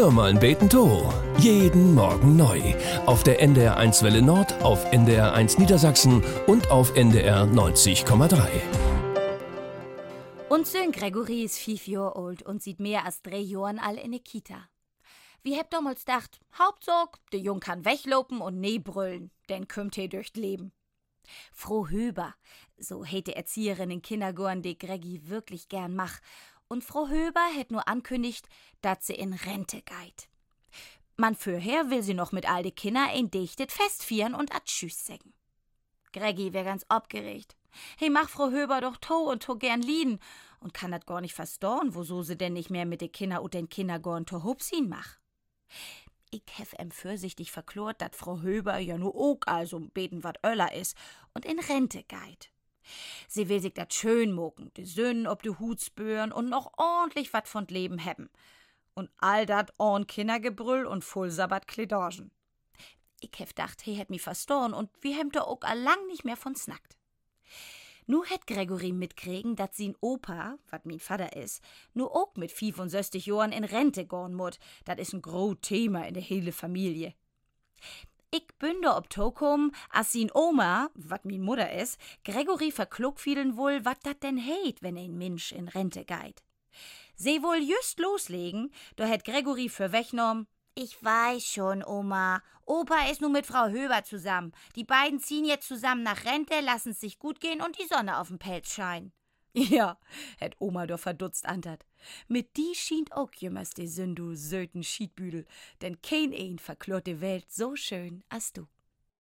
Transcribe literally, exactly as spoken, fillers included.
Hör mal beten to. Jeden Morgen neu. Auf der N D R eins Welle Nord, auf N D R eins Niedersachsen und auf N D R neunzig Komma drei. Und Sön Gregory ist fief Jahre alt und sieht mehr als drei Jahren all in der Kita. Wie habt damals gedacht, Hauptsache, der Jung kann weglopen und nee brüllen, denn kümmt he durchs Leben. Frau Höber, so hätt die Erzieherin in Kindergarten, die Greggy wirklich gern mach. Und Frau Höber hätt nur ankündigt, dass sie in Rente geht. Man fürher will sie noch mit all de Kinder ein dichtet Fest fieren und a Tschüss sägen. Greggy wär ganz abgeregt. Hey, mach Frau Höber doch to und to gern lieden und kann dat gar nicht verstorn, woso sie denn nicht mehr mit de Kinder und den Kindergarten to Hupsin mach. Ich hef em vorsichtig verklort, dat Frau Höber ja nur ook also beten wat öller is und in Rente geht. Sie will sich dat schön moken, de Söhnen ob de Hut spüren und noch ordentlich wat von Leben hebben. Und all dat ohn Kindergebrüll und voll Sabbatkledagen. Ich hef dacht, he hätt mi verstorn und wie hem da ook allang nicht mehr von snackt. Nu hätt Gregory mitkriegen, dat sin Opa, wat min Vater is, nu ook mit fünfundsechzig Jahren in Rente gorn mut. Dat is ein gro Thema in der hele Familie. Ich bin da ob Tokum, as sin Oma, wat min Mutter is, Gregory verklug vielen wohl, wat dat denn heit, wenn ein Mensch in Rente geht. Sie wohl just loslegen, da hätt Gregory für wegnorm. Ich weiß schon, Oma. Opa ist nun mit Frau Höber zusammen. Die beiden ziehen jetzt zusammen nach Rente, lassen es sich gut gehen und die Sonne auf dem Pelz scheinen. Ja, hätt Oma doch verdutzt antert. Mit die schient auch jemals de Sündu söten Schiedbüdel, denn kein ein verklort die Welt so schön als du.